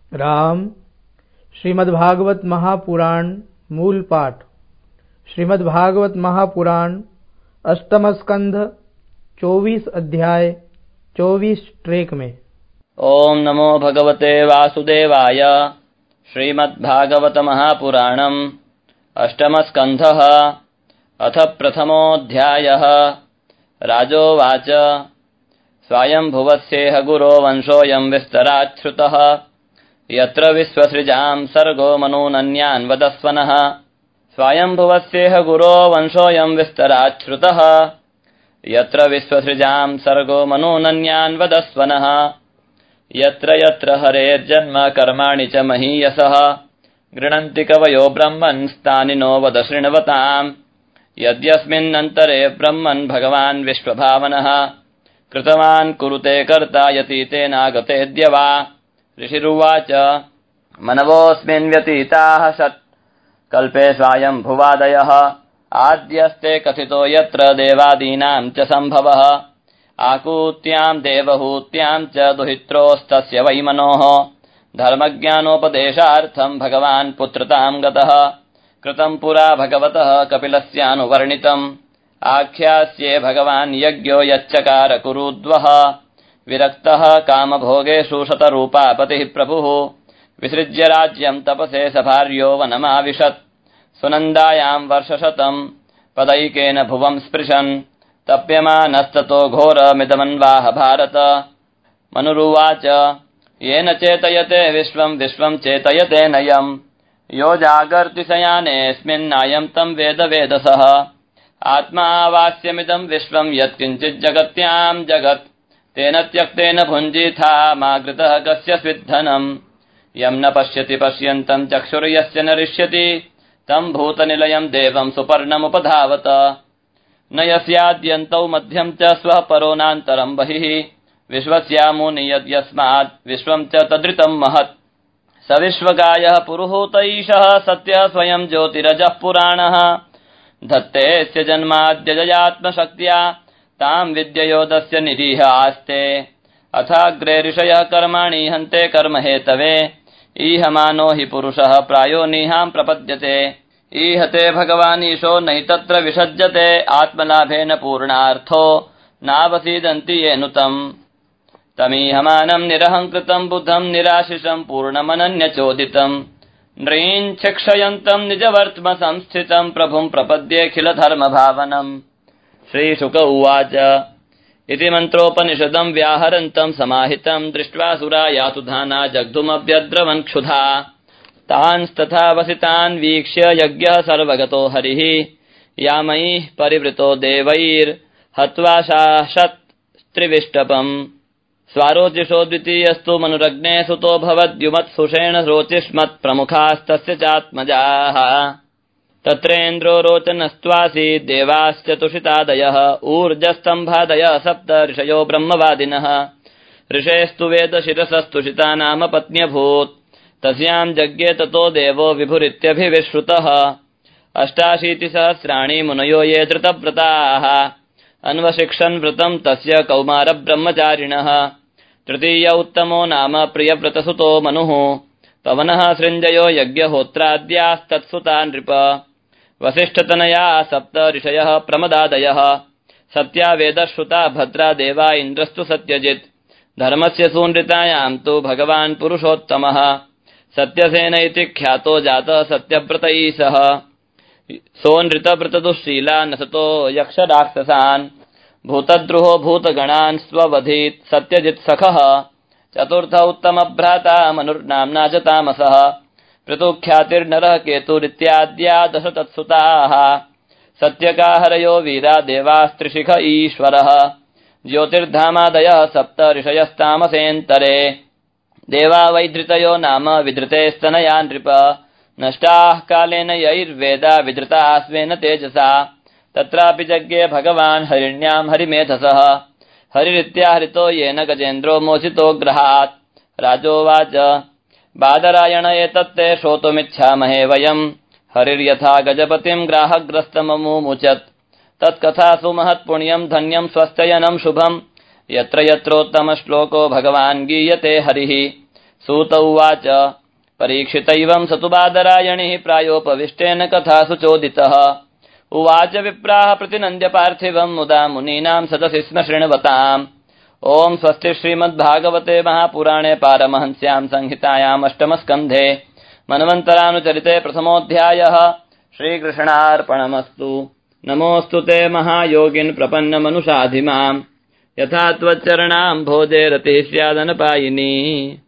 राम। श्रीमद्भागवत महापुराण मूल पाठ। श्रीमद्भागवत महापुराण अष्टम स्कंध 24 अध्याय 24 ट्रेक में। ओम नमो भगवते वासुदेवाय। श्रीमद्भागवत महापुराणम् अष्टम स्कंधः अथ प्रथमोऽध्यायः। राजोवाच स्वायंभुवस्येह गुरो वंशोऽयं विस्तराच्छ्रुतः यत्र विश्वसृजां सर्गो मनूनन्यान् वदस्वनः। स्वायंभुवस्येह गुरो वंशोऽयं विस्तराच्छ्रुतः यत्र विश्वसृजां सर्गो मनूनन्यान् वदस्वनः। यत्र यत्र हरेर्जन्म कर्माणि च महीयसः गृह्णन्ति कवयो ब्रह्मन्स्तानि नो वद शृण्वताम्। यद्यस्मिन्नन्तरे ब्रह्मन् भगवान् विश्वभावनः कृतवान् कुरुते कर्ता यतीतेनागतेऽद्य वा। ऋषिरुवाच मनवोऽस्मिन् व्यतीताः कल्पे स्वायंभुवादयः आद्यस्ते कथितो यत्र देवादीनां च सम्भवः। आकूत्यां देवहूत्यां च दुहित्रोस्तस्य वै मनोः धर्मज्ञानोपदेशार्थं भगवान् पुत्रतां गतः। कृतं पुरा भगवतः कपिलस्यानुवर्णितम् आख्यास्ये भगवान् यज्ञो यच्चकार कुरुद्वः। विरक्तः कामभोगेषु शतरूपापतिः प्रभुः विसृज्य राज्यं तपसे सभार्यो वनमाविशत्। सुनन्दायां वर्षशतं पदैकेन भुवं स्पृशन् तप्यमानस्ततो घोरमिदमन्वाह भारत। मनुरुवाच येन चेतयते विश्वं विश्वं चेतयते नयम् यो जागर्ति शयानेऽस्मिन्नायं तं वेद वेदसः। आत्मा वास्यमिदं विश्वं यत्किञ्चिज्जगत्यां जगत् तेन त्यक्तेन भुञ्जीथा मागृतः कस्य स्विद्धनम्। यं न पश्यति पश्यन्तं चक्षुर्यस्य न रिष्यति तं भूतनिलयं देवं सुपर्णमुपधावत। न यस्याद्यन्तौ मध्यं च स्वः परो नान्तरं बहिः विश्वस्यामुनि यद्यस्मात् विश्वं च तदृतं महत्। स विश्वकायः पुरुहूत ईशः सत्यः स्वयं ज्योतिरजः पुराणः। धत्तेऽस्य जन्माद्यजयात्मशक्त्या तां विद्ययोदस्य निरीह आस्ते। अथाग्रे ऋषयः कर्माणि हन्ते कर्महेतवे ईहमानो हि पुरुषः प्रायो निहां प्रपद्यते। ईहते भगवानीशो नहि तत्र विसज्जते आत्मलाभेन पूर्णार्थो नावसीदन्ति येनुतम्। तमीहमानं निरहङ्कृतं बुद्धं निराशिषं पूर्णमनन्यचोदितं नृन् शिक्षयन्तं निजवर्त्म संस्थितं प्रभुं प्रपद्येऽखिलधर्मभावनम्। श्रीशुक उवाच इति मन्त्रोपनिषदं व्याहरन्तं समाहितं दृष्ट्वा सुरा यातुधाना जग्धुमभ्यद्रवन् क्षुधा। तांस्तथा वसितान् वीक्ष्य यज्ञः सर्वगतो हरिः यामैः परिवृतो देवैर्हत्वा शाशत्स्त्रिविष्टपम्। स्वारोचिषो द्वितीयस्तु मनुरग्ने सुतो भवद्युमत्सुषेण रोचिष्मत् प्रमुखास्तस्य चात्मजाः। तत्रेन्द्रो रोचनस्त्वासीत् देवाश्च तुषितादयः ऊर्जस्तम्भादयः सप्त ऋषयो ब्रह्मवादिनः। ऋषेस्तु वेदशिरसस्तुषिता नाम पत्न्यभूत् तस्यां जज्ञे ततो देवो विभुरित्यभिविश्रुतः। 88 सहस्राणि मुनयो ये धृतव्रताः अन्वशिक्षन् व्रतं तस्य कौमारब्रह्मचारिणः। तृतीय उत्तमो नाम प्रियव्रतसुतो मनुः पवनः सृञ्जयो यज्ञहोत्राद्यास्तत्सुता नृप। वसिष्ठतनया सप्त ऋषयः प्रमदादयः सत्या वेदश्रुता भद्रा देवा इन्द्रस्तु सत्यजित्। धर्मस्य सूनृतायां तु भगवान् पुरुषोत्तमः सत्यसेन इति ख्यातो जातः सत्यव्रतैः सह। सोनृतव्रतदुःशीला नसतो यक्षराक्षसान् भूतद्रुहो भूतगणान् स्ववधीत् सत्यजित् सखः। चतुर्थ उत्तमभ्राता मनुर्नाम्ना च तामसः पृथुख्यातिर्नरः केतुरित्याद्या 10 तत्सुताः। सत्यकाहरयो वीरा देवास्त्रिशिख ईश्वरः ज्योतिर्धामादयः सप्त ऋषयस्तामसेन्तरे। देवा वैधृतयो नाम विधृतेस्तनया नृप नष्टाः कालेन यैर्वेदा विधृताः स्वेन तेजसा। तत्रापि जज्ञे भगवान् हरिण्यां हरिमेधसः हरिरित्याहृतो येन गजेन्द्रो मोचितो ग्रहात्। राजोवाच बादरायण एतत्ते श्रोतुमिच्छामहे वयम् हरिर्यथा गजपतिम् ग्राहग्रस्तममुमुचत् तत्कथासु महत्पुण्यम् धन्यम् स्वस्थयनम् शुभम् यत्र यत्रोत्तम श्लोको भगवान् गीयते हरिः सूत उवाच परीक्षितैवं स तु बादरायणिः प्रायोपविष्टेन कथासु चोदितः उवाच विप्राः प्रतिनन्द्य पार्थिवम् मुदा मुनीनां सदसि स्म शृण्वताम् ॐ स्वस्ति श्रीमद्भागवते महापुराणे पारमहंस्यां संहितायाम् अष्टमस्कन्धे मन्वन्तरानुचरिते प्रथमोऽध्यायः श्रीकृष्णार्पणमस्तु। नमोऽस्तु ते महायोगिन् प्रपन्नमनुषाधिमाम् यथा त्वच्चरणाम् भोजे रतिः स्यादनपायिनी।